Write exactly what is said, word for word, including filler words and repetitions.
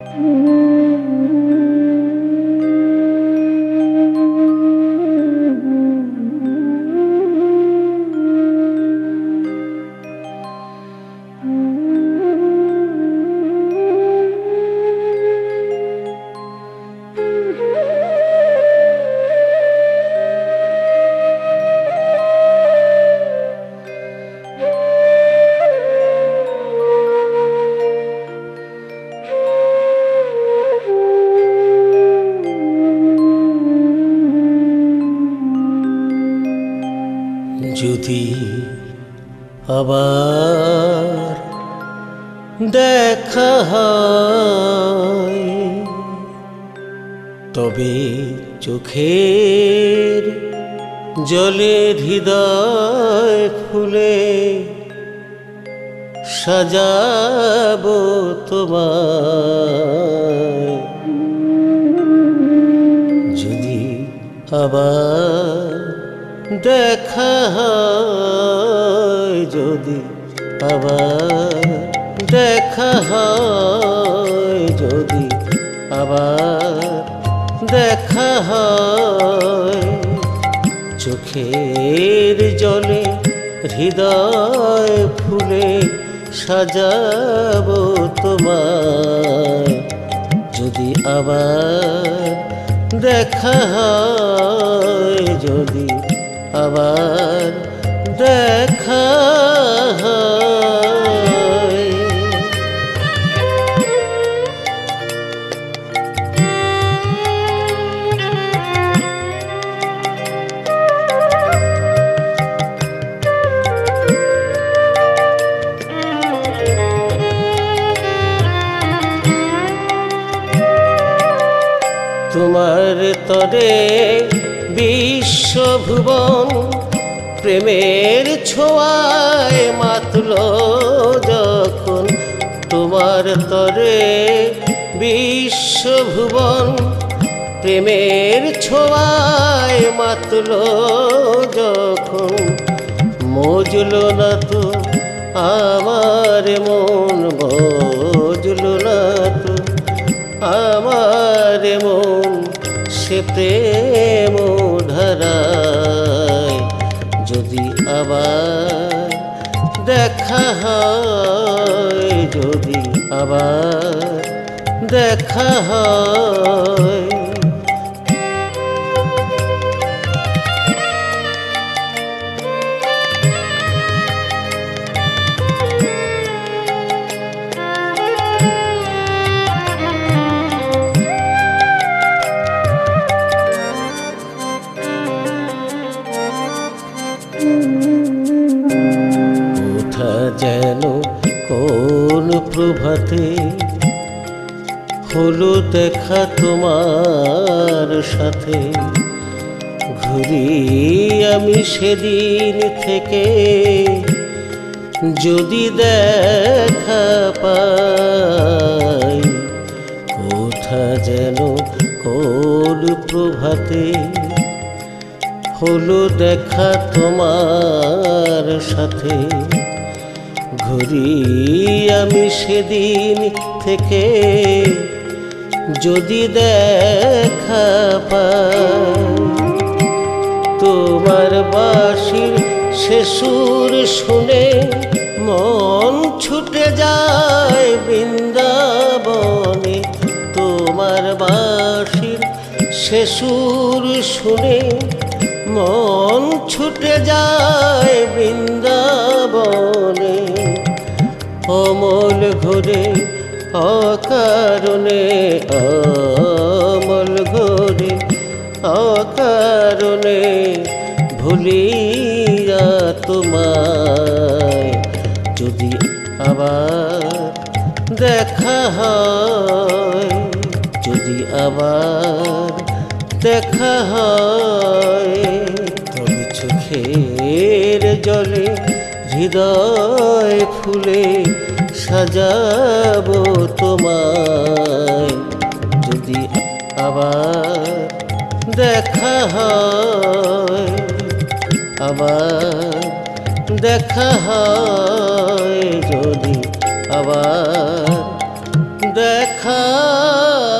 যদি আবার দেখা হয় তবে চোখের জলে হৃদয় ফুলে সাজাবো তোমায়। যদি আবার দেখা হয়, যদি আবার দেখা হয়, যদি আবার দেখা হয়, চোখের জলে হৃদয় ফুলে সাজাবো তোমায়। যদি আবার দেখা হয়, যদি আবার দেখা হয়। তোমার তরে বিশ্বভুবন প্রেমের ছোঁয়ায় মাতল যখন, তোমার তরে বিশ্বভুবন প্রেমের ছোঁয়ায় মাতল যখন, মজল না তো আমার মন, মজল না তো আমার মন সে প্রেম ধারায়। যদি আবার দেখা হয়, যদি আবার দেখা হয়। কোথা যেন কোন প্রভাতে হলো দেখা তোমার সাথে, ঘুরি আমি সেদিন থেকে যদি দেখা পাই। কোথা যেন কোন প্রভাতে হলো দেখা তোমার সাথে, ঘুরি আমি সেদিন থেকে যদি দেখা পাই। তোমার বাঁশির সে সুর শুনে মন ছুটে যায় বৃন্দাবনে, তোমার বাঁশির সে সুর শুনে মন ছুটে যায় বৃন্দাবনে। অমল ঘোরে অকারণে, অমল ঘোরে অকারণে ভুলিয়া তোমায়। যদি আবার দেখা হয়, যদি আবার দেখা হয়, তবে চোখের জলে হৃদয় ফুলে সাজাবো তোমায়। যদি আবার দেখা হয়, আবার দেখা হয়, যদি আবার দেখা